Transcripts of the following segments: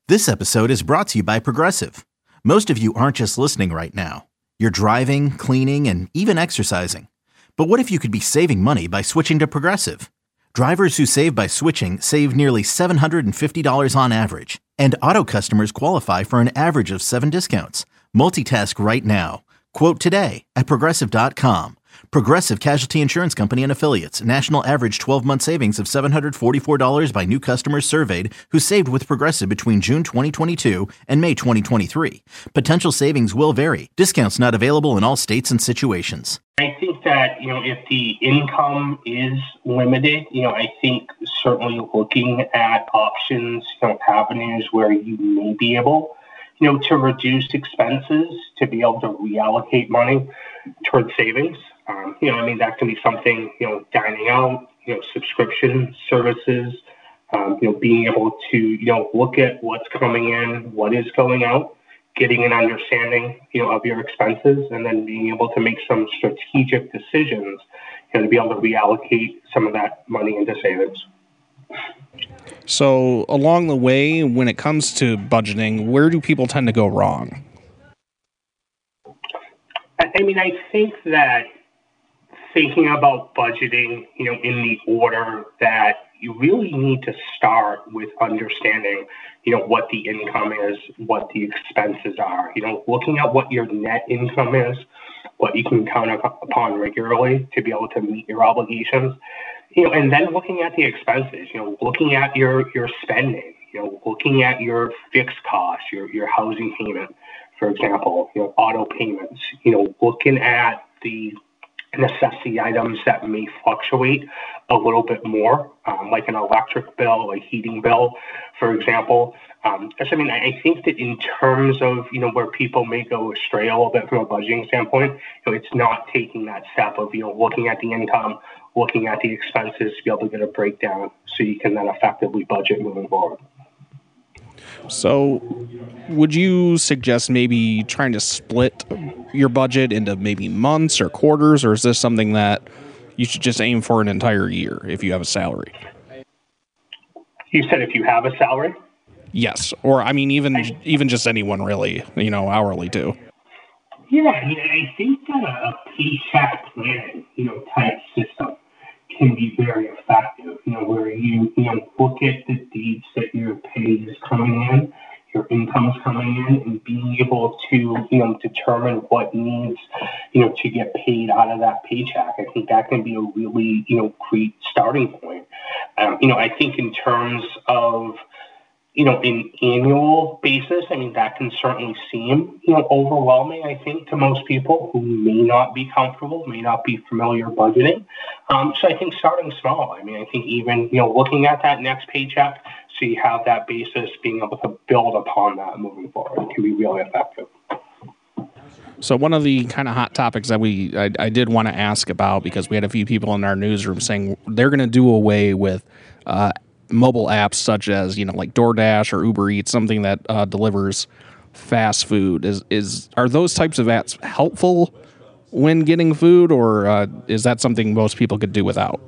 This episode is brought to you by Progressive. Most of you aren't just listening right now. You're driving, cleaning, and even exercising. But what if you could be saving money by switching to Progressive? Drivers who save by switching save nearly $750 on average. And auto customers qualify for an average of 7 discounts. Multitask right now. Quote today at Progressive.com. Progressive Casualty Insurance Company and Affiliates. National average 12-month savings of $744 by new customers surveyed who saved with Progressive between June 2022 and May 2023. Potential savings will vary. Discounts not available in all states and situations. I think that, if the income is limited, I think certainly looking at options, avenues where you may be able, to reduce expenses, to be able to reallocate money towards savings. That can be something, dining out, subscription services, being able to, look at what's coming in, what is going out, getting an understanding, of your expenses, and then being able to make some strategic decisions, to be able to reallocate some of that money into savings. So along the way, when it comes to budgeting, where do people tend to go wrong? I think that thinking about budgeting, in the order that you really need to start with understanding, what the income is, what the expenses are, looking at what your net income is, what you can count upon regularly to be able to meet your obligations, and then looking at the expenses, looking at your spending, looking at your fixed costs, your housing payment, for example, auto payments, looking at the necessity items that may fluctuate a little bit more, like an electric bill, a heating bill, for example. I think that in terms of, where people may go astray a little bit from a budgeting standpoint, it's not taking that step of, looking at the income, looking at the expenses to be able to get a breakdown so you can then effectively budget moving forward. So would you suggest maybe trying to split your budget into maybe months or quarters, or is this something that you should just aim for an entire year if you have a salary? You said if you have a salary? Yes. Or, even just anyone really, hourly too. Yeah, I think that a paycheck planning, type system can be very effective, where you look at the dates that your pay is coming in, your income is coming in, and being able to, determine what needs, to get paid out of that paycheck. I think that can be a really, great starting point. I think in terms of, an annual basis, that can certainly seem, overwhelming, I think, to most people who may not be comfortable, may not be familiar budgeting. So I think starting small, I think even, looking at that next paycheck, so you have that basis, being able to build upon that moving forward can be really effective. So one of the kind of hot topics that I did want to ask about, because we had a few people in our newsroom saying they're going to do away with mobile apps such as, like DoorDash or Uber Eats, something that delivers fast food. Are those types of apps helpful when getting food, or is that something most people could do without?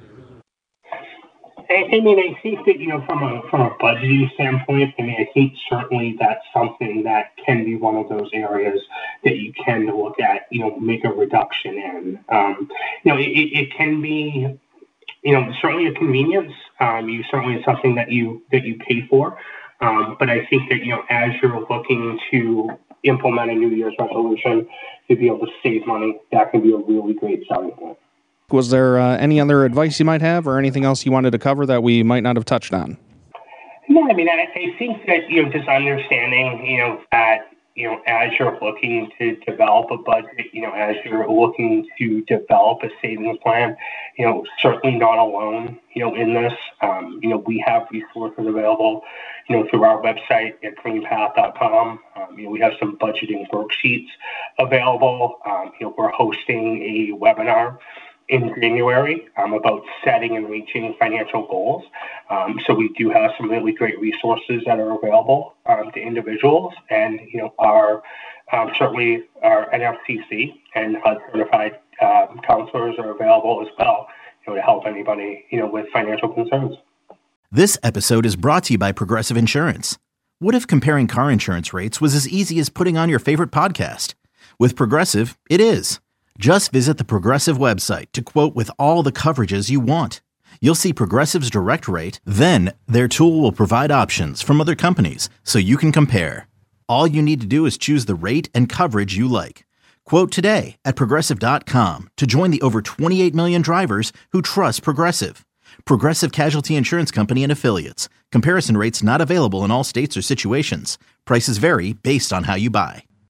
I think that, from a budgeting standpoint, I think certainly that's something that can be one of those areas that you can look at, make a reduction in. It can be, certainly a convenience. Certainly it's something that you pay for. But I think that, as you're looking to implement a New Year's resolution to be able to save money, that can be a really great starting point. Was there any other advice you might have, or anything else you wanted to cover that we might not have touched on? No, I think that, just understanding, that, as you're looking to develop a budget, as you're looking to develop a savings plan, certainly not alone, in this. We have resources available, through our website at greenpath.com. We have some budgeting worksheets available. We're hosting a webinar in January about setting and reaching financial goals. So we do have some really great resources that are available to individuals, and our certainly our NFCC and HUD certified counselors are available as well, to help anybody with financial concerns. This episode is brought to you by Progressive Insurance. What if comparing car insurance rates was as easy as putting on your favorite podcast? With Progressive, it is. Just visit the Progressive website to quote with all the coverages you want. You'll see Progressive's direct rate, then their tool will provide options from other companies so you can compare. All you need to do is choose the rate and coverage you like. Quote today at Progressive.com to join the over 28 million drivers who trust Progressive. Progressive Casualty Insurance Company and Affiliates. Comparison rates not available in all states or situations. Prices vary based on how you buy.